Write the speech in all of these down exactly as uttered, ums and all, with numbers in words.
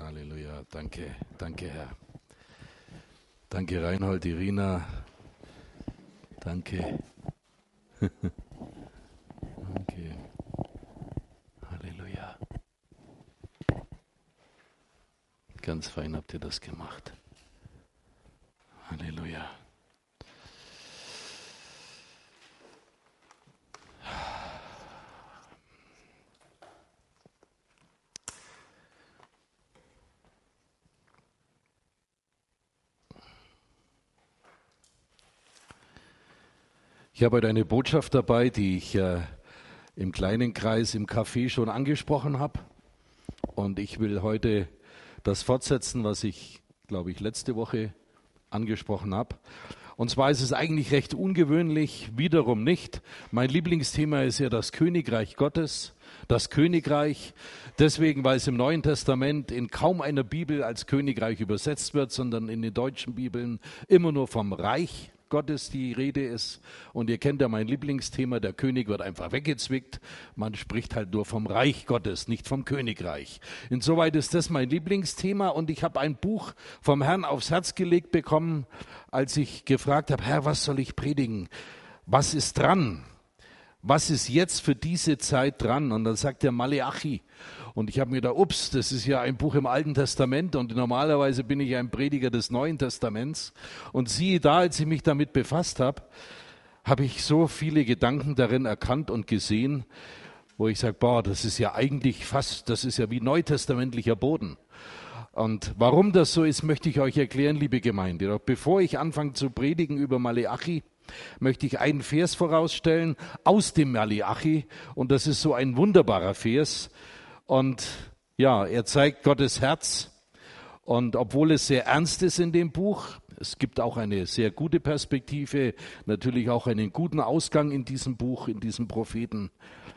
Halleluja, danke, danke Herr. Danke Reinhold, Irina, danke. Danke. Halleluja. Ganz fein habt ihr das gemacht. Halleluja. Ich habe heute eine Botschaft dabei, die ich äh, im kleinen Kreis im Café schon angesprochen habe. Und ich will heute das fortsetzen, was ich, glaube ich, letzte Woche angesprochen habe. Und zwar ist es eigentlich recht ungewöhnlich, wiederum nicht. Mein Lieblingsthema ist ja das Königreich Gottes, das Königreich. Deswegen, weil es im Neuen Testament in kaum einer Bibel als Königreich übersetzt wird, sondern in den deutschen Bibeln immer nur vom Reich Gottes die Rede ist. Und ihr kennt ja mein Lieblingsthema, der König wird einfach weggezwickt. Man spricht halt nur vom Reich Gottes, nicht vom Königreich. Insoweit ist das mein Lieblingsthema und ich habe ein Buch vom Herrn aufs Herz gelegt bekommen, als ich gefragt habe, Herr, was soll ich predigen? Was ist dran? Was ist jetzt für diese Zeit dran? Und dann sagt er Maleachi. Und ich habe mir gedacht, ups, das ist ja ein Buch im Alten Testament und normalerweise bin ich ein Prediger des Neuen Testaments. Und siehe da, als ich mich damit befasst habe, habe ich so viele Gedanken darin erkannt und gesehen, wo ich sage, boah, das ist ja eigentlich fast, das ist ja wie neutestamentlicher Boden. Und warum das so ist, möchte ich euch erklären, liebe Gemeinde. Doch bevor ich anfange zu predigen über Maleachi, möchte ich einen Vers vorausstellen aus dem Maleachi. Und das ist so ein wunderbarer Vers. Und ja, er zeigt Gottes Herz. Und obwohl es sehr ernst ist in dem Buch, es gibt auch eine sehr gute Perspektive, natürlich auch einen guten Ausgang in diesem Buch, in diesem Propheten.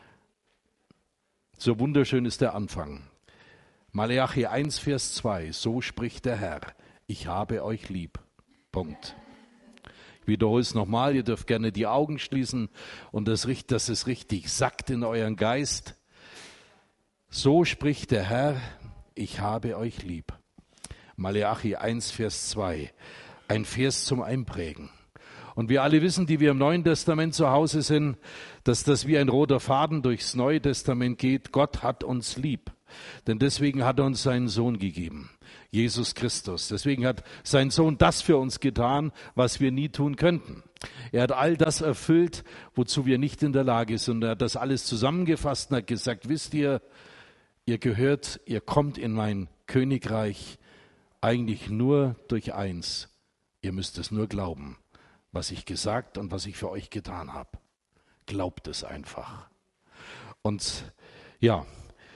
So wunderschön ist der Anfang. Maleachi eins, Vers zwei, so spricht der Herr, ich habe euch lieb. Punkt. Ich wiederhole es nochmal, ihr dürft gerne die Augen schließen und das, dass es richtig sackt in euren Geist. So spricht der Herr, ich habe euch lieb. Maleachi eins, Vers zwei, ein Vers zum Einprägen. Und wir alle wissen, die wir im Neuen Testament zu Hause sind, dass das wie ein roter Faden durchs Neue Testament geht. Gott hat uns lieb, denn deswegen hat er uns seinen Sohn gegeben, Jesus Christus. Deswegen hat sein Sohn das für uns getan, was wir nie tun könnten. Er hat all das erfüllt, wozu wir nicht in der Lage sind. Er hat das alles zusammengefasst und hat gesagt, wisst ihr, ihr gehört, ihr kommt in mein Königreich eigentlich nur durch eins. Ihr müsst es nur glauben, was ich gesagt und was ich für euch getan habe. Glaubt es einfach. Und ja,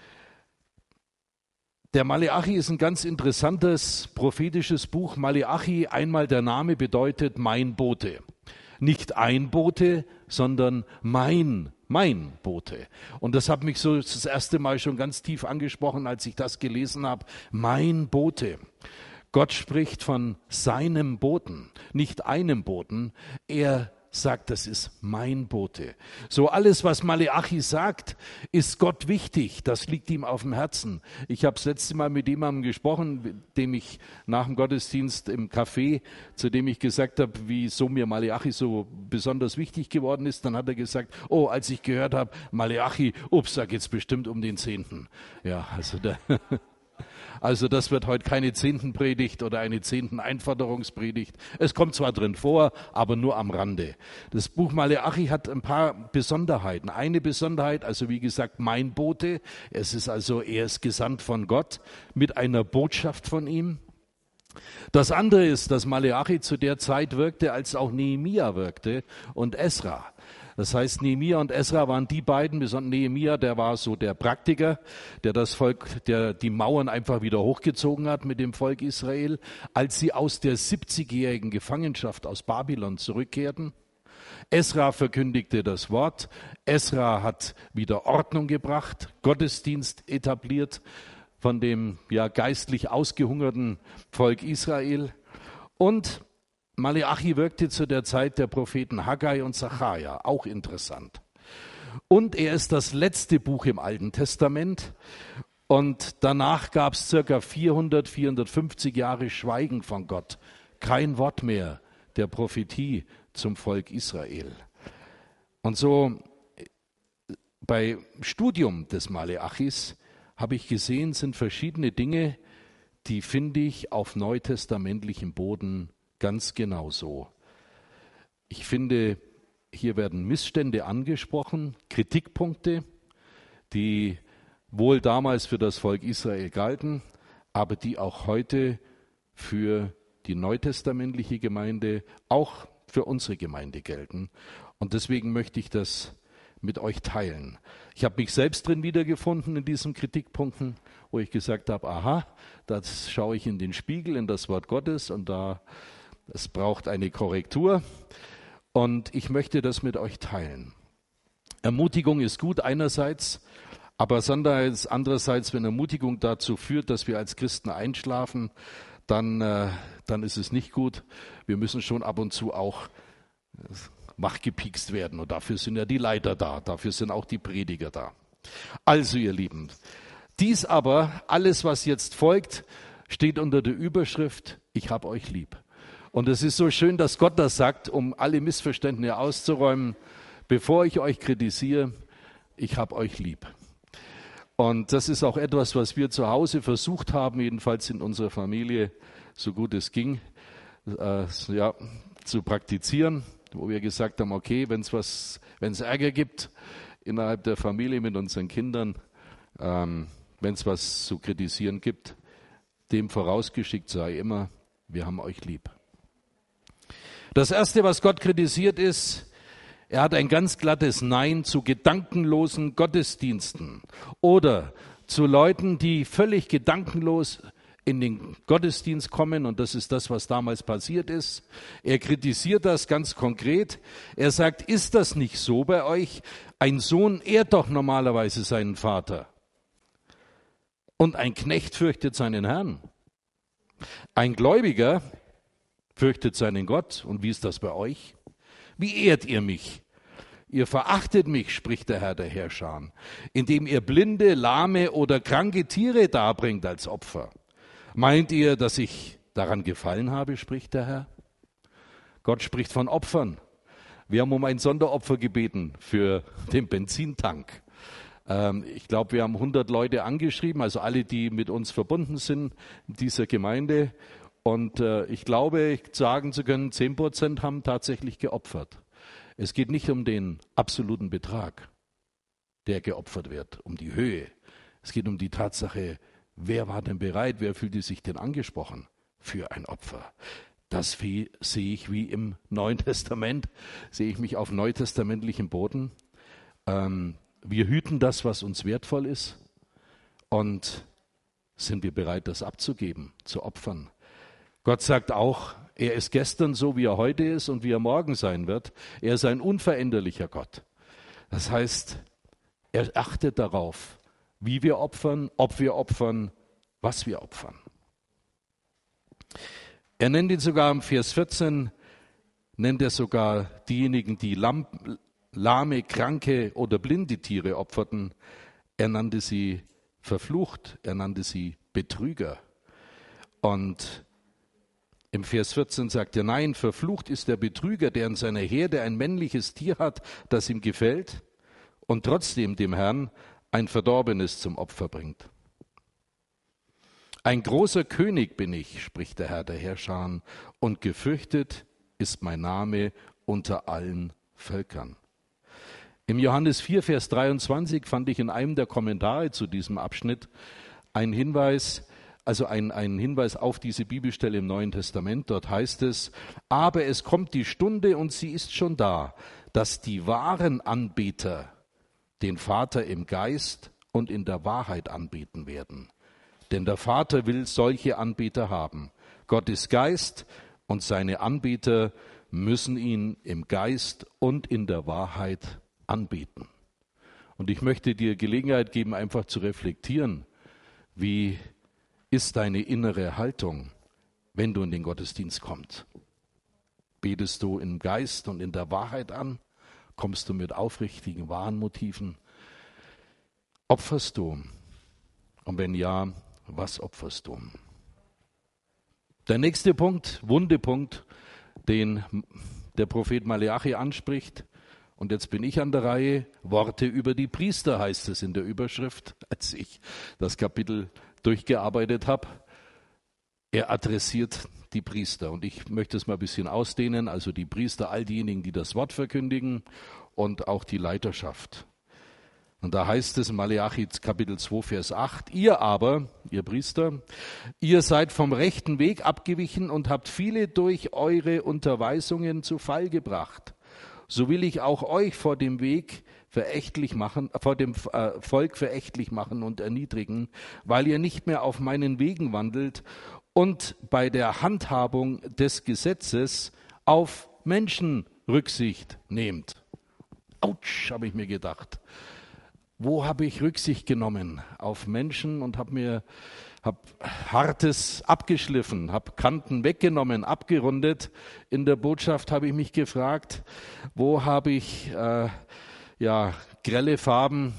der Maleachi ist ein ganz interessantes prophetisches Buch. Maleachi, einmal der Name bedeutet mein Bote. Nicht ein Bote, sondern mein, mein Bote. Und das hat mich so das erste Mal schon ganz tief angesprochen, als ich das gelesen habe. Mein Bote. Gott spricht von seinem Boten, nicht einem Boten. Er sagt, das ist mein Bote. So alles, was Maleachi sagt, ist Gott wichtig. Das liegt ihm auf dem Herzen. Ich habe das letzte Mal mit jemandem gesprochen, dem ich nach dem Gottesdienst im Café, zu dem ich gesagt habe, wieso mir Maleachi so besonders wichtig geworden ist. Dann hat er gesagt, oh, als ich gehört habe, Maleachi, ups, da geht es bestimmt um den Zehnten. Ja, also da... Also das wird heute keine Zehntenpredigt oder eine Zehnten-Einforderungspredigt. Es kommt zwar drin vor, aber nur am Rande. Das Buch Maleachi hat ein paar Besonderheiten. Eine Besonderheit, also wie gesagt, mein Bote. Es ist also, er ist gesandt von Gott mit einer Botschaft von ihm. Das andere ist, dass Maleachi zu der Zeit wirkte, als auch Nehemia wirkte und Esra. Das heißt, Nehemia und Esra waren die beiden, besonders Nehemia, der war so der Praktiker, der das Volk, der die Mauern einfach wieder hochgezogen hat mit dem Volk Israel, als sie aus der siebzigjährigen Gefangenschaft aus Babylon zurückkehrten. Esra verkündigte das Wort, Esra hat wieder Ordnung gebracht, Gottesdienst etabliert von dem ja geistlich ausgehungerten Volk Israel. Und Maleachi wirkte zu der Zeit der Propheten Haggai und Sacharja, auch interessant. Und er ist das letzte Buch im Alten Testament Und danach gab es circa vierhundert, vierhundertfünfzig Jahre Schweigen von Gott. Kein Wort mehr der Prophetie zum Volk Israel. Und so bei Studium des Maleachis habe ich gesehen, sind verschiedene Dinge, die finde ich auf neutestamentlichem Boden ganz genauso. Ich finde, hier werden Missstände angesprochen, Kritikpunkte, die wohl damals für das Volk Israel galten, aber die auch heute für die neutestamentliche Gemeinde, auch für unsere Gemeinde gelten. Und deswegen möchte ich das mit euch teilen. Ich habe mich selbst drin wiedergefunden in diesen Kritikpunkten, wo ich gesagt habe, aha, da schaue ich in den Spiegel, in das Wort Gottes und da, es braucht eine Korrektur. Und ich möchte das mit euch teilen. Ermutigung ist gut einerseits, aber andererseits, wenn Ermutigung dazu führt, dass wir als Christen einschlafen, dann, äh, dann ist es nicht gut. Wir müssen schon ab und zu auch wachgepiekst werden. Und dafür sind ja die Leiter da, dafür sind auch die Prediger da. Also ihr Lieben, dies aber, alles was jetzt folgt, steht unter der Überschrift, ich hab euch lieb. Und es ist so schön, dass Gott das sagt, um alle Missverständnisse auszuräumen, bevor ich euch kritisiere, ich hab euch lieb. Und das ist auch etwas, was wir zu Hause versucht haben, jedenfalls in unserer Familie, so gut es ging, äh, ja, zu praktizieren, wo wir gesagt haben, okay, wenn es was, wenn es Ärger gibt innerhalb der Familie mit unseren Kindern, ähm, wenn es was zu kritisieren gibt, dem vorausgeschickt sei immer, wir haben euch lieb. Das Erste, was Gott kritisiert, ist, er hat ein ganz glattes Nein zu gedankenlosen Gottesdiensten oder zu Leuten, die völlig gedankenlos in den Gottesdienst kommen, und das ist das, was damals passiert ist. Er kritisiert das ganz konkret. Er sagt, ist das nicht so bei euch? Ein Sohn ehrt doch normalerweise seinen Vater. Und ein Knecht fürchtet seinen Herrn. Ein Gläubiger fürchtet seinen Gott. Und wie ist das bei euch? Wie ehrt ihr mich? Ihr verachtet mich, spricht der Herr der Herrscher, indem ihr blinde, lahme oder kranke Tiere darbringt als Opfer. Meint ihr, dass ich daran gefallen habe, spricht der Herr? Gott spricht von Opfern. Wir haben um ein Sonderopfer gebeten für den Benzintank. Ähm, ich glaube, wir haben hundert Leute angeschrieben, also alle, die mit uns verbunden sind in dieser Gemeinde. Und äh, ich glaube, sagen zu können, zehn Prozent haben tatsächlich geopfert. Es geht nicht um den absoluten Betrag, der geopfert wird, um die Höhe. Es geht um die Tatsache, wer war denn bereit, wer fühlte sich denn angesprochen für ein Opfer? Das sehe ich wie im Neuen Testament, sehe ich mich auf neutestamentlichem Boden. Ähm, wir hüten das, was uns wertvoll ist, und sind wir bereit, das abzugeben, zu opfern. Gott sagt auch, er ist gestern so, wie er heute ist und wie er morgen sein wird. Er ist ein unveränderlicher Gott. Das heißt, er achtet darauf, wie wir opfern, ob wir opfern, was wir opfern. Er nennt ihn sogar im Vers vierzehn, nennt er sogar diejenigen, die lahm, lahme, kranke oder blinde Tiere opferten. Er nannte sie verflucht, er nannte sie Betrüger. Und im Vers vierzehn sagt er, nein, verflucht ist der Betrüger, der in seiner Herde ein männliches Tier hat, das ihm gefällt und trotzdem dem Herrn ein Verdorbenes zum Opfer bringt. Ein großer König bin ich, spricht der Herr der Herrscher, und gefürchtet ist mein Name unter allen Völkern. Im Johannes vier, Vers dreiundzwanzig fand ich in einem der Kommentare zu diesem Abschnitt einen Hinweis, also ein, ein Hinweis auf diese Bibelstelle im Neuen Testament. Dort heißt es, aber es kommt die Stunde und sie ist schon da, dass die wahren Anbeter den Vater im Geist und in der Wahrheit anbeten werden. Denn der Vater will solche Anbeter haben. Gott ist Geist und seine Anbeter müssen ihn im Geist und in der Wahrheit anbeten. Und ich möchte dir Gelegenheit geben, einfach zu reflektieren, wie ist deine innere Haltung, wenn du in den Gottesdienst kommst? Betest du im Geist und in der Wahrheit an? Kommst du mit aufrichtigen, wahren Motiven? Opferst du? Und wenn ja, was opferst du? Der nächste Punkt, Wundepunkt, den der Prophet Maleachi anspricht, und jetzt bin ich an der Reihe, Worte über die Priester heißt es in der Überschrift, als ich das Kapitel durchgearbeitet habe. Er adressiert die Priester und ich möchte es mal ein bisschen ausdehnen, also die Priester, all diejenigen, die das Wort verkündigen und auch die Leiterschaft. Und da heißt es in Maleachi Kapitel zwei, Vers acht, ihr aber, ihr Priester, ihr seid vom rechten Weg abgewichen und habt viele durch eure Unterweisungen zu Fall gebracht. So will ich auch euch vor dem Weg verächtlich machen, vor dem äh, Volk verächtlich machen und erniedrigen, weil ihr nicht mehr auf meinen Wegen wandelt und bei der Handhabung des Gesetzes auf Menschen Rücksicht nehmt. Autsch, habe ich mir gedacht. Wo habe ich Rücksicht genommen? Auf Menschen und habe mir hab Hartes abgeschliffen, habe Kanten weggenommen, abgerundet. In der Botschaft habe ich mich gefragt, wo habe ich äh, ja, grelle Farben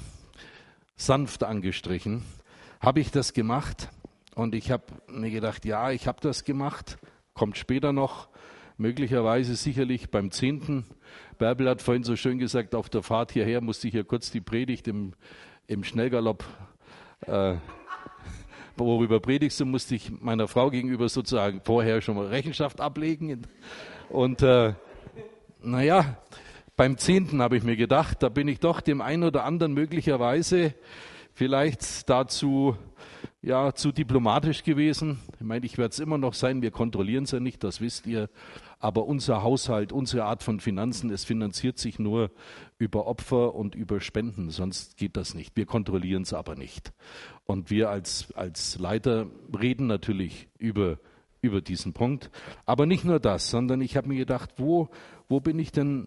sanft angestrichen? Habe ich das gemacht? Und ich habe mir gedacht, ja, ich habe das gemacht, kommt später noch, möglicherweise sicherlich beim Zehnten. Bärbel hat vorhin so schön gesagt, auf der Fahrt hierher musste ich ja kurz die Predigt im, im Schnellgalopp, äh, worüber predigst du, musste ich meiner Frau gegenüber sozusagen vorher schon mal Rechenschaft ablegen. Und äh, naja, beim Zehnten habe ich mir gedacht, da bin ich doch dem einen oder anderen möglicherweise vielleicht dazu ja, zu diplomatisch gewesen. Ich meine, ich werde es immer noch sein, wir kontrollieren es ja nicht, das wisst ihr. Aber unser Haushalt, unsere Art von Finanzen, es finanziert sich nur über Opfer und über Spenden, sonst geht das nicht. Wir kontrollieren es aber nicht. Und wir als, als Leiter reden natürlich über, über diesen Punkt. Aber nicht nur das, sondern ich habe mir gedacht, wo, wo bin ich denn,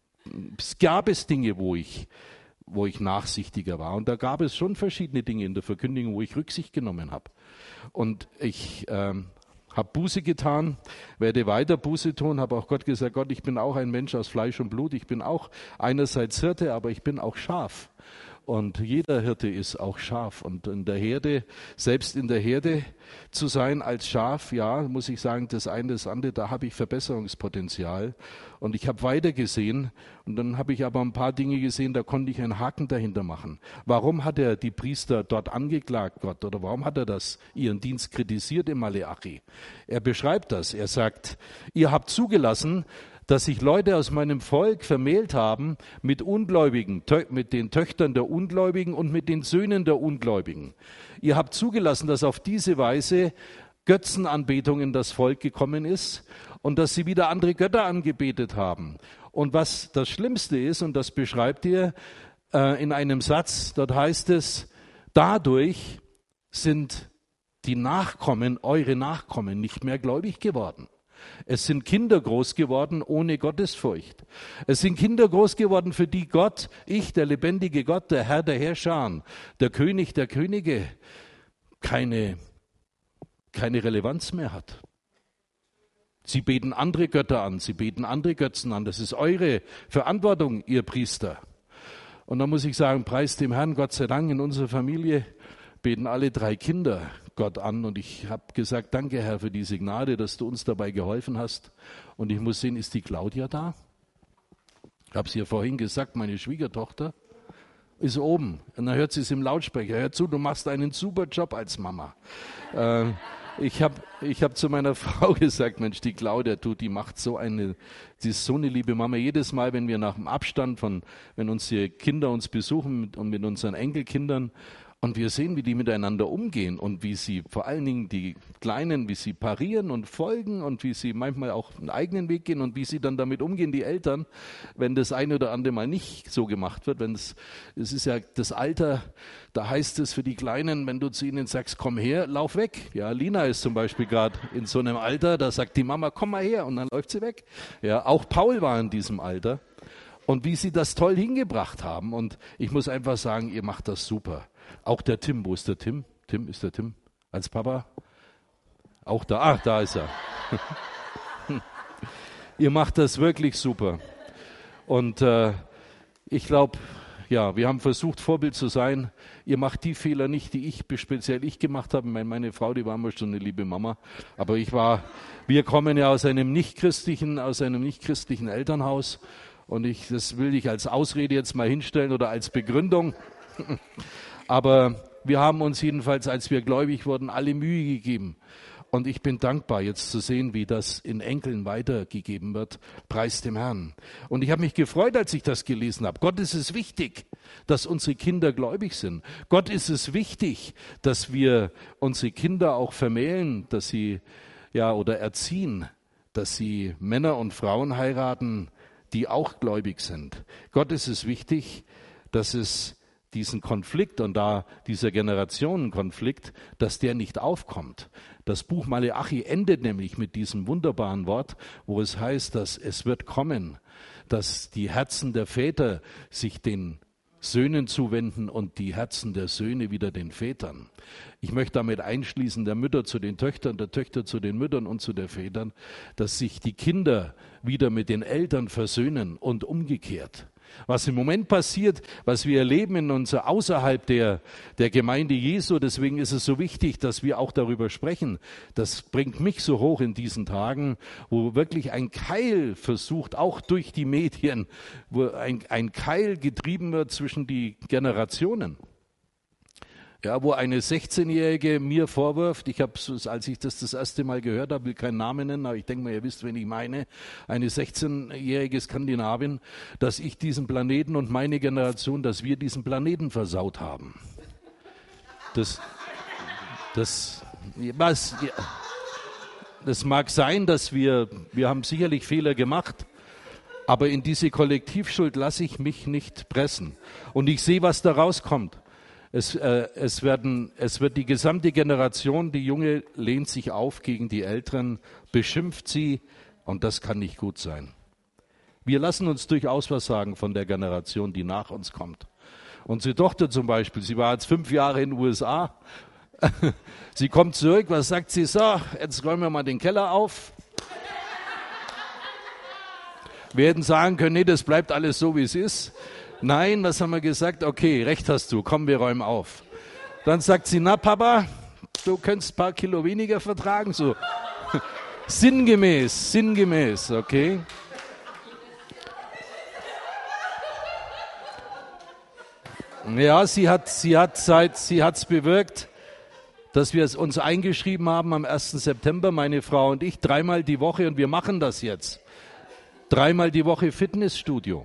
es gab es Dinge, wo ich, wo ich nachsichtiger war. Und da gab es schon verschiedene Dinge in der Verkündigung, wo ich Rücksicht genommen habe. Und ich ähm, habe Buße getan, werde weiter Buße tun, habe auch Gott gesagt, Gott, ich bin auch ein Mensch aus Fleisch und Blut, ich bin auch einerseits Hirte, aber ich bin auch Schaf. Und jeder Hirte ist auch Schaf. Und in der Herde, selbst in der Herde zu sein als Schaf, ja, muss ich sagen, das eine, das andere, da habe ich Verbesserungspotenzial. Und ich habe weitergesehen und dann habe ich aber ein paar Dinge gesehen, da konnte ich einen Haken dahinter machen. Warum hat er die Priester dort angeklagt, Gott? Oder warum hat er das, ihren Dienst kritisiert im Maleachi? Er beschreibt das. Er sagt, ihr habt zugelassen, dass sich Leute aus meinem Volk vermählt haben mit Ungläubigen, mit den Töchtern der Ungläubigen und mit den Söhnen der Ungläubigen. Ihr habt zugelassen, dass auf diese Weise Götzenanbetung in das Volk gekommen ist und dass sie wieder andere Götter angebetet haben. Und was das Schlimmste ist, und das beschreibt ihr äh, in einem Satz, dort heißt es, dadurch sind die Nachkommen, eure Nachkommen, nicht mehr gläubig geworden. Es sind Kinder groß geworden ohne Gottesfurcht. Es sind Kinder groß geworden, für die Gott, ich, der lebendige Gott, der Herr der Herrscher, der König der Könige, keine, keine Relevanz mehr hat. Sie beten andere Götter an, sie beten andere Götzen an. Das ist eure Verantwortung, ihr Priester. Und da muss ich sagen, preis dem Herrn, Gott sei Dank, in unserer Familie beten alle drei Kinder Gott an. Und ich habe gesagt, danke Herr für diese Gnade, dass du uns dabei geholfen hast. Und ich muss sehen, ist die Claudia da? Ich habe es ja vorhin gesagt, meine Schwiegertochter ist oben. Und dann hört sie es im Lautsprecher. Hör zu, du machst einen super Job als Mama. Äh, ich habe ich hab zu meiner Frau gesagt, Mensch, die Claudia, du, die macht so eine, sie ist so eine liebe Mama. Jedes Mal, wenn wir nach dem Abstand von, wenn unsere Kinder uns besuchen und mit unseren Enkelkindern, und wir sehen, wie die miteinander umgehen und wie sie, vor allen Dingen die Kleinen, wie sie parieren und folgen und wie sie manchmal auch einen eigenen Weg gehen und wie sie dann damit umgehen, die Eltern, wenn das eine oder andere mal nicht so gemacht wird. Wenn es, es ist ja das Alter, da heißt es für die Kleinen, wenn du zu ihnen sagst, komm her, lauf weg. Ja, Lina ist zum Beispiel gerade in so einem Alter, da sagt die Mama, komm mal her, und dann läuft sie weg. Ja, auch Paul war in diesem Alter. Und wie sie das toll hingebracht haben. Und ich muss einfach sagen, ihr macht das super. Auch der Tim, wo ist der Tim? Tim, ist der Tim als Papa? Auch da, ach, da ist er. Ihr macht das wirklich super. Und äh, ich glaube, ja, wir haben versucht, Vorbild zu sein. Ihr macht die Fehler nicht, die ich, speziell ich gemacht habe. Meine, meine Frau, die war immer schon eine liebe Mama. Aber ich war, wir kommen ja aus einem nichtchristlichen, aus einem nichtchristlichen Elternhaus. Und ich, das will ich als Ausrede jetzt mal hinstellen oder als Begründung. Aber wir haben uns jedenfalls, als wir gläubig wurden, alle Mühe gegeben. Und ich bin dankbar, jetzt zu sehen, wie das in Enkeln weitergegeben wird. Preis dem Herrn. Und ich habe mich gefreut, als ich das gelesen habe. Gott ist es wichtig, dass unsere Kinder gläubig sind. Gott ist es wichtig, dass wir unsere Kinder auch vermählen, dass sie, ja, oder erziehen, dass sie Männer und Frauen heiraten, die auch gläubig sind. Gott ist es wichtig, dass es diesen Konflikt und da dieser Generationenkonflikt, dass der nicht aufkommt. Das Buch Maleachi endet nämlich mit diesem wunderbaren Wort, wo es heißt, dass es wird kommen, dass die Herzen der Väter sich den Söhnen zuwenden und die Herzen der Söhne wieder den Vätern. Ich möchte damit einschließen, der Mütter zu den Töchtern, der Töchter zu den Müttern und zu den Vätern, dass sich die Kinder wieder mit den Eltern versöhnen und umgekehrt. Was im Moment passiert, was wir erleben in unser, außerhalb der, der Gemeinde Jesu, deswegen ist es so wichtig, dass wir auch darüber sprechen. Das bringt mich so hoch in diesen Tagen, wo wirklich ein Keil versucht, auch durch die Medien, wo ein, ein Keil getrieben wird zwischen die Generationen. Ja, wo eine sechzehnjährige mir vorwirft, ich habe, als ich das das erste Mal gehört habe, will keinen Namen nennen, aber ich denke mal, ihr wisst, wen ich meine, eine sechzehnjährige Skandinavin, dass ich diesen Planeten und meine Generation, dass wir diesen Planeten versaut haben. Das, das, was, das mag sein, dass wir, wir haben sicherlich Fehler gemacht, aber in diese Kollektivschuld lasse ich mich nicht pressen. Und ich sehe, was da rauskommt. Es, äh, es, werden, es wird die gesamte Generation, die Junge lehnt sich auf gegen die Älteren, beschimpft sie und das kann nicht gut sein. Wir lassen uns durchaus was sagen von der Generation, die nach uns kommt. Unsere Tochter zum Beispiel, sie war jetzt fünf Jahre in den U S A, sie kommt zurück, was sagt sie? So, jetzt räumen wir mal den Keller auf. Wir hätten sagen können, nee, das bleibt alles so, wie es ist. Nein, was haben wir gesagt? Okay, recht hast du, komm, wir räumen auf. Dann sagt sie, na Papa, du könntest ein paar Kilo weniger vertragen, so sinngemäß, sinngemäß, okay. Ja, sie hat, sie hat seit, sie hat's bewirkt, dass wir es uns eingeschrieben haben am ersten September, meine Frau und ich, dreimal die Woche und wir machen das jetzt. Dreimal die Woche Fitnessstudio.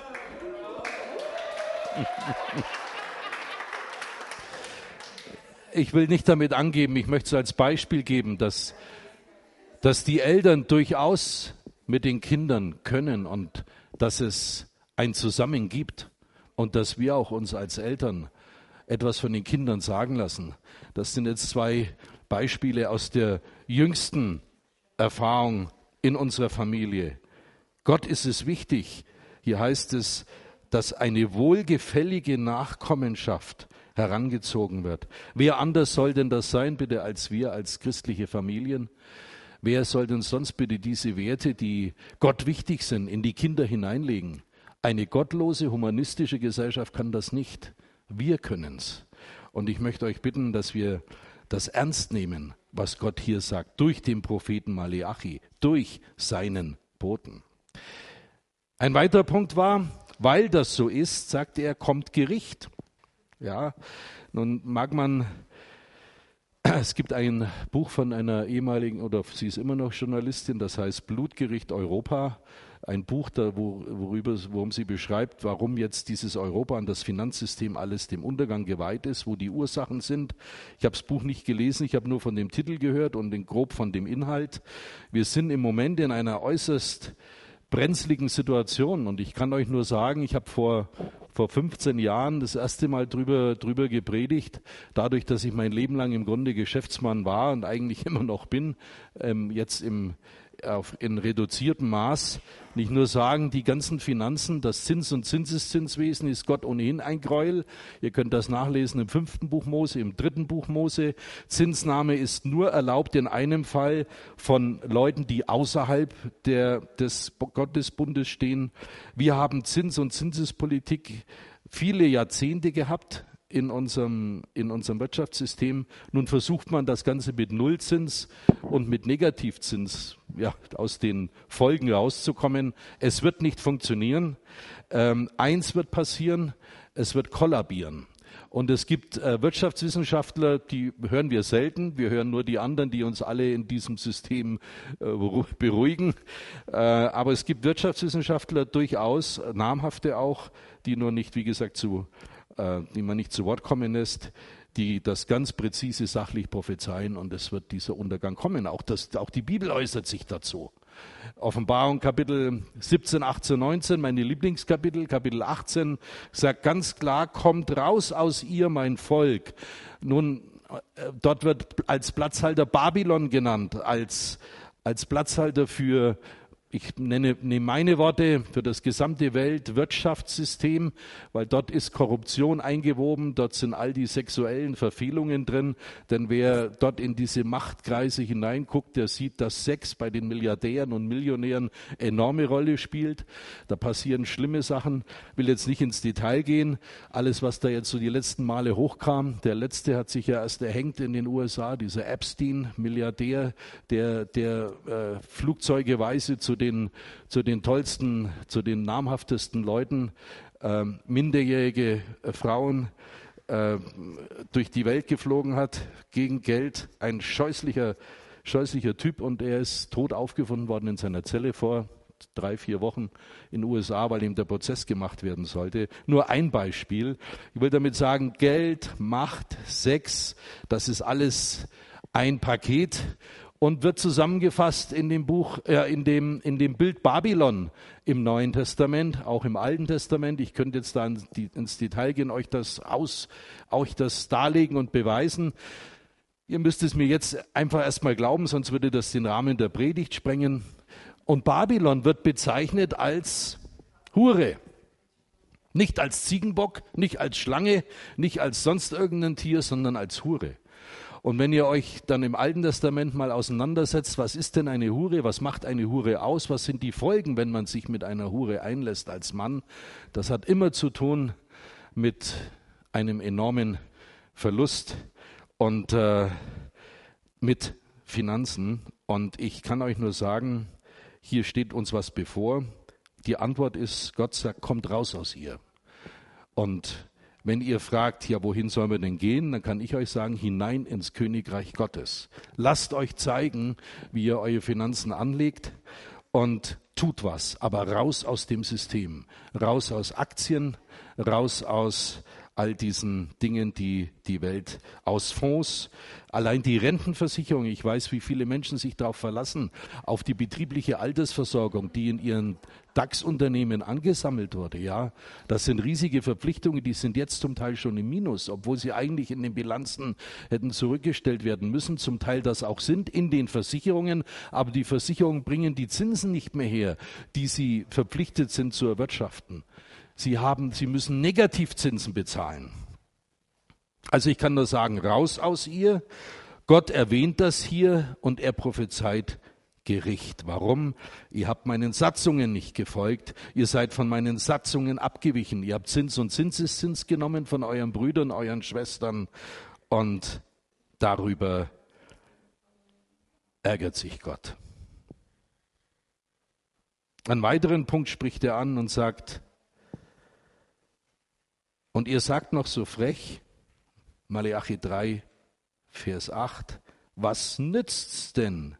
Ich will nicht damit angeben, ich möchte es als Beispiel geben, dass, dass die Eltern durchaus mit den Kindern können und dass es ein Zusammen gibt und dass wir auch uns als Eltern etwas von den Kindern sagen lassen. Das sind jetzt zwei Beispiele aus der jüngsten Erfahrung in unserer Familie. Gott ist es wichtig, hier heißt es, dass eine wohlgefällige Nachkommenschaft herangezogen wird. Wer anders soll denn das sein, bitte, als wir, als christliche Familien? Wer soll denn sonst bitte diese Werte, die Gott wichtig sind, in die Kinder hineinlegen? Eine gottlose, humanistische Gesellschaft kann das nicht. Wir können's. Und ich möchte euch bitten, dass wir das ernst nehmen, was Gott hier sagt, durch den Propheten Maleachi, durch seinen Boten. Ein weiterer Punkt war, weil das so ist, sagte er, kommt Gericht. Ja, nun mag man, es gibt ein Buch von einer ehemaligen, oder sie ist immer noch Journalistin, das heißt Blutgericht Europa. Ein Buch, da, wo, worüber, worum sie beschreibt, warum jetzt dieses Europa und das Finanzsystem alles dem Untergang geweiht ist, wo die Ursachen sind. Ich habe das Buch nicht gelesen, ich habe nur von dem Titel gehört und den, grob von dem Inhalt. Wir sind im Moment in einer äußerst brenzligen Situation und ich kann euch nur sagen, ich habe vor, vor fünfzehn Jahren das erste Mal drüber, drüber gepredigt, dadurch, dass ich mein Leben lang im Grunde Geschäftsmann war und eigentlich immer noch bin, ähm, jetzt im auf, in reduziertem Maß nicht nur sagen, die ganzen Finanzen, das Zins- und Zinseszinswesen ist Gott ohnehin ein Gräuel. Ihr könnt das nachlesen im fünften Buch Mose, im dritten Buch Mose. Zinsnahme ist nur erlaubt in einem Fall von Leuten, die außerhalb der, des Gottesbundes stehen. Wir haben Zins- und Zinsespolitik viele Jahrzehnte gehabt in unserem, in unserem Wirtschaftssystem. Nun versucht man das Ganze mit Nullzins und mit Negativzins ja, aus den Folgen rauszukommen. Es wird nicht funktionieren. Ähm, eins wird passieren, es wird kollabieren. Und es gibt äh, Wirtschaftswissenschaftler, die hören wir selten. Wir hören nur die anderen, die uns alle in diesem System äh, beruhigen. Äh, aber es gibt Wirtschaftswissenschaftler durchaus, namhafte auch, die nur nicht, wie gesagt, zu die man nicht zu Wort kommen lässt, die das ganz präzise sachlich prophezeien, und es wird dieser Untergang kommen. Auch, das, auch die Bibel äußert sich dazu. Offenbarung Kapitel siebzehn, achtzehn, neunzehn, meine Lieblingskapitel, Kapitel achtzehn, sagt ganz klar, kommt raus aus ihr, mein Volk. Nun, dort wird als Platzhalter Babylon genannt, als, als Platzhalter für, ich nenne, nehme meine Worte, für das gesamte Weltwirtschaftssystem, weil dort ist Korruption eingewoben, dort sind all die sexuellen Verfehlungen drin, denn wer dort in diese Machtkreise hineinguckt, der sieht, dass Sex bei den Milliardären und Millionären enorme Rolle spielt. Da passieren schlimme Sachen, ich will jetzt nicht ins Detail gehen. Alles, was da jetzt so die letzten Male hochkam, der letzte hat sich ja erst erhängt in den U S A, dieser Epstein, Milliardär, der, der äh, flugzeugeweise zu den, zu den tollsten, zu den namhaftesten Leuten, äh, minderjährige äh, Frauen äh, durch die Welt geflogen hat, gegen Geld. Ein scheußlicher, scheußlicher Typ, und er ist tot aufgefunden worden in seiner Zelle vor drei, vier Wochen in den U S A, weil ihm der Prozess gemacht werden sollte. Nur ein Beispiel. Ich will damit sagen, Geld, Macht, Sex, das ist alles ein Paket. Und wird zusammengefasst in dem Buch, äh, in dem, in dem Bild Babylon im Neuen Testament, auch im Alten Testament. Ich könnte jetzt da in die, ins Detail gehen, euch das aus, euch das darlegen und beweisen. Ihr müsst es mir jetzt einfach erstmal glauben, sonst würde das den Rahmen der Predigt sprengen. Und Babylon wird bezeichnet als Hure. Nicht als Ziegenbock, nicht als Schlange, nicht als sonst irgendein Tier, sondern als Hure. Und wenn ihr euch dann im Alten Testament mal auseinandersetzt, was ist denn eine Hure, was macht eine Hure aus, was sind die Folgen, wenn man sich mit einer Hure einlässt als Mann, das hat immer zu tun mit einem enormen Verlust und äh, mit Finanzen. Und ich kann euch nur sagen, hier steht uns was bevor. Die Antwort ist, Gott sagt, kommt raus aus ihr. Und wenn ihr fragt, ja, wohin sollen wir denn gehen, dann kann ich euch sagen, hinein ins Königreich Gottes. Lasst euch zeigen, wie ihr eure Finanzen anlegt und tut was, aber raus aus dem System, raus aus Aktien, raus aus all diesen Dingen, die die Welt, aus Fonds, allein die Rentenversicherung, ich weiß, wie viele Menschen sich darauf verlassen, auf die betriebliche Altersversorgung, die in ihren DAX-Unternehmen angesammelt wurde, ja, das sind riesige Verpflichtungen, die sind jetzt zum Teil schon im Minus, obwohl sie eigentlich in den Bilanzen hätten zurückgestellt werden müssen, zum Teil das auch sind in den Versicherungen, aber die Versicherungen bringen die Zinsen nicht mehr her, die sie verpflichtet sind zu erwirtschaften. Sie haben, sie müssen Negativzinsen bezahlen. Also ich kann nur sagen, raus aus ihr. Gott erwähnt das hier und er prophezeit Gericht. Warum? Ihr habt meinen Satzungen nicht gefolgt. Ihr seid von meinen Satzungen abgewichen. Ihr habt Zins und Zinseszins genommen von euren Brüdern, euren Schwestern und darüber ärgert sich Gott. Einen weiteren Punkt spricht er an und sagt, und ihr sagt noch so frech, Maleachi drei, Vers acht, was nützt's denn?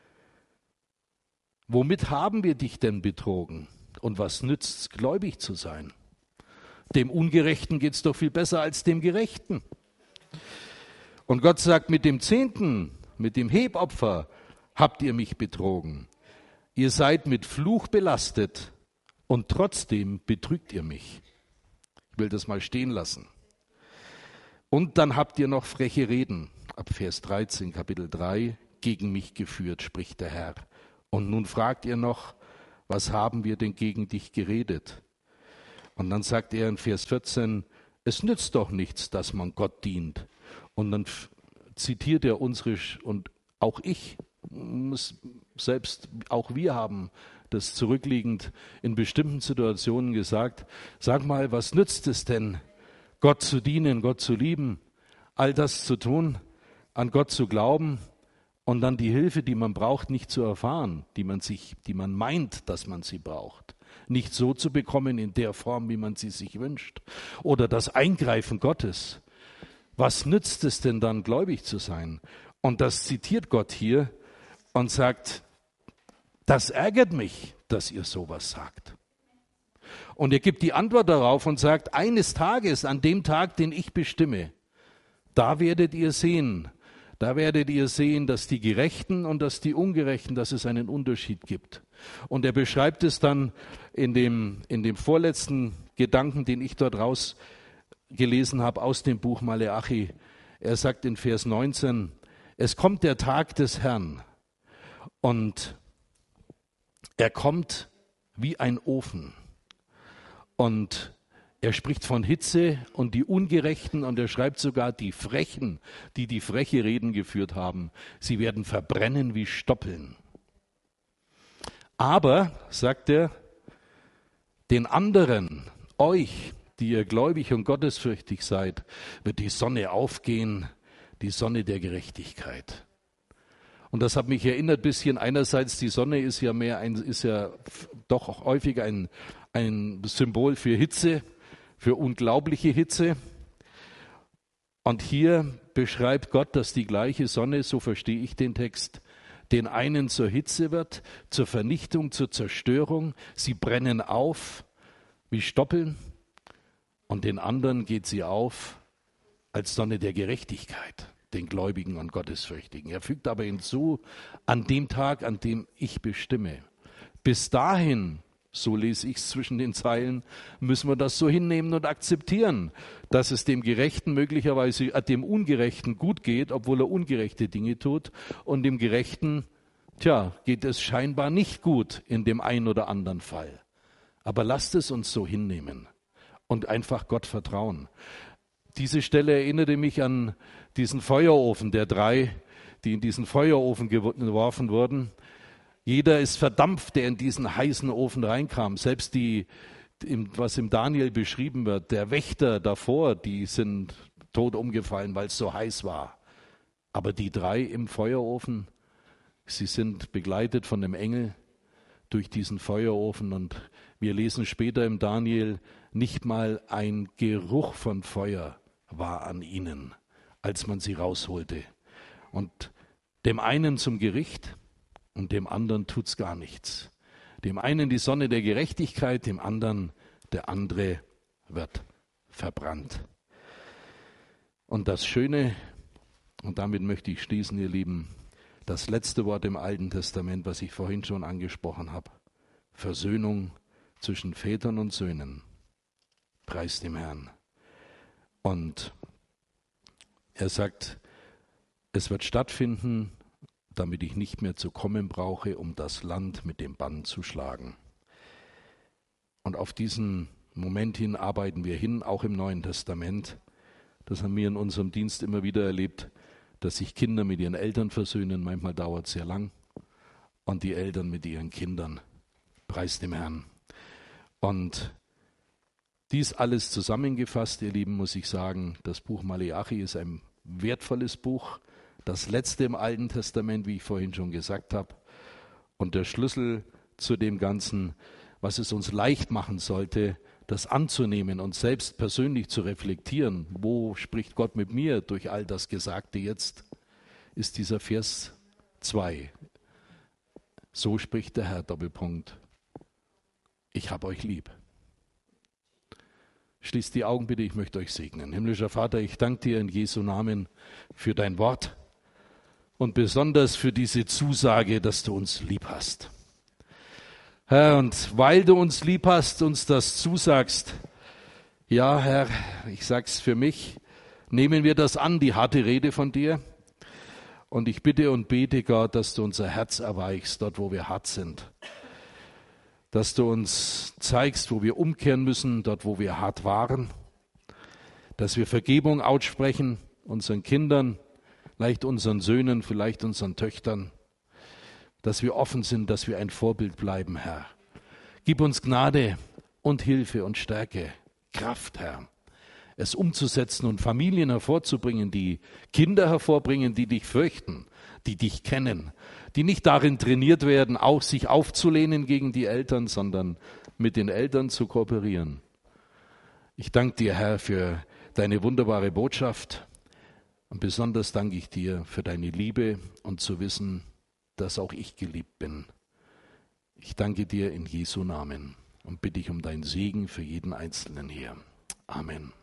Womit haben wir dich denn betrogen? Und was nützt's, gläubig zu sein? Dem Ungerechten geht's doch viel besser als dem Gerechten. Und Gott sagt, mit dem Zehnten, mit dem Hebopfer habt ihr mich betrogen. Ihr seid mit Fluch belastet und trotzdem betrügt ihr mich. Ich will das mal stehen lassen. Und dann habt ihr noch freche Reden, ab Vers dreizehn, Kapitel drei, gegen mich geführt, spricht der Herr. Und nun fragt ihr noch, was haben wir denn gegen dich geredet? Und dann sagt er in Vers vierzehn, es nützt doch nichts, dass man Gott dient. Und dann zitiert er unsere, und auch ich, selbst auch wir haben das zurückliegend in bestimmten Situationen gesagt, sag mal, was nützt es denn, Gott zu dienen, Gott zu lieben, all das zu tun, an Gott zu glauben und dann die Hilfe, die man braucht, nicht zu erfahren, die man sich, die man meint, dass man sie braucht, nicht so zu bekommen in der Form, wie man sie sich wünscht, oder das Eingreifen Gottes. Was nützt es denn dann, gläubig zu sein? Und das zitiert Gott hier und sagt, das ärgert mich, dass ihr sowas sagt. Und er gibt die Antwort darauf und sagt, eines Tages, an dem Tag, den ich bestimme, da werdet ihr sehen, da werdet ihr sehen, dass die Gerechten und dass die Ungerechten, dass es einen Unterschied gibt. Und er beschreibt es dann in dem, in dem vorletzten Gedanken, den ich dort rausgelesen habe aus dem Buch Maleachi. Er sagt in Vers neunzehn, es kommt der Tag des Herrn und er kommt wie ein Ofen. Und er spricht von Hitze und die Ungerechten und er schreibt sogar die Frechen, die die freche Reden geführt haben. Sie werden verbrennen wie Stoppeln. Aber, sagt er, den anderen, euch, die ihr gläubig und gottesfürchtig seid, wird die Sonne aufgehen, die Sonne der Gerechtigkeit. Und das hat mich erinnert ein bisschen, einerseits die Sonne ist ja mehr ein, ist ja doch auch häufig ein, ein Symbol für Hitze, für unglaubliche Hitze. Und hier beschreibt Gott, dass die gleiche Sonne, so verstehe ich den Text, den einen zur Hitze wird, zur Vernichtung, zur Zerstörung. Sie brennen auf wie Stoppeln und den anderen geht sie auf als Sonne der Gerechtigkeit, den Gläubigen und Gottesfürchtigen. Er fügt aber hinzu, an dem Tag, an dem ich bestimme. Bis dahin, so lese ich es zwischen den Zeilen, müssen wir das so hinnehmen und akzeptieren, dass es dem Gerechten möglicherweise, äh, dem Ungerechten gut geht, obwohl er ungerechte Dinge tut, und dem Gerechten, tja, geht es scheinbar nicht gut in dem einen oder anderen Fall. Aber lasst es uns so hinnehmen und einfach Gott vertrauen. Diese Stelle erinnerte mich an diesen Feuerofen der drei, die in diesen Feuerofen geworfen wurden. Jeder ist verdampft, der in diesen heißen Ofen reinkam. Selbst die, was im Daniel beschrieben wird, der Wächter davor, die sind tot umgefallen, weil es so heiß war. Aber die drei im Feuerofen, sie sind begleitet von dem Engel durch diesen Feuerofen. Und wir lesen später im Daniel, nicht mal ein Geruch von Feuer war an ihnen, als man sie rausholte. Und dem einen zum Gericht und dem anderen tut's gar nichts. Dem einen die Sonne der Gerechtigkeit, dem anderen der andere wird verbrannt. Und das Schöne, und damit möchte ich schließen, ihr Lieben, das letzte Wort im Alten Testament, was ich vorhin schon angesprochen habe, Versöhnung zwischen Vätern und Söhnen. Preis dem Herrn. Und er sagt, es wird stattfinden, damit ich nicht mehr zu kommen brauche, um das Land mit dem Bann zu schlagen. Und auf diesen Moment hin arbeiten wir hin, auch im Neuen Testament. Das haben wir in unserem Dienst immer wieder erlebt, dass sich Kinder mit ihren Eltern versöhnen. Manchmal dauert es sehr lang. Und die Eltern mit ihren Kindern. Preis dem Herrn. Und dies alles zusammengefasst, ihr Lieben, muss ich sagen, das Buch Maleachi ist ein wertvolles Buch, das letzte im Alten Testament, wie ich vorhin schon gesagt habe, und der Schlüssel zu dem Ganzen, was es uns leicht machen sollte, das anzunehmen und selbst persönlich zu reflektieren. Wo spricht Gott mit mir durch all das Gesagte jetzt? Ist dieser Vers zwei. So spricht der Herr, Doppelpunkt. Ich habe euch lieb. Schließt die Augen bitte, ich möchte euch segnen. Himmlischer Vater, ich danke dir in Jesu Namen für dein Wort und besonders für diese Zusage, dass du uns lieb hast. Herr, und weil du uns lieb hast, uns das zusagst, ja, Herr, ich sag's für mich, nehmen wir das an, die harte Rede von dir, Und ich bitte und bete, Gott, dass du unser Herz erweichst, dort wo wir hart sind. Dass du uns zeigst, wo wir umkehren müssen, dort wo wir hart waren. Dass wir Vergebung aussprechen, unseren Kindern, vielleicht unseren Söhnen, vielleicht unseren Töchtern. Dass wir offen sind, dass wir ein Vorbild bleiben, Herr. Gib uns Gnade und Hilfe und Stärke, Kraft, Herr, es umzusetzen und Familien hervorzubringen, die Kinder hervorbringen, die dich fürchten, die dich kennen, die nicht darin trainiert werden, auch sich aufzulehnen gegen die Eltern, sondern mit den Eltern zu kooperieren. Ich danke dir, Herr, für deine wunderbare Botschaft und besonders danke ich dir für deine Liebe und zu wissen, dass auch ich geliebt bin. Ich danke dir in Jesu Namen und bitte dich um deinen Segen für jeden Einzelnen hier. Amen.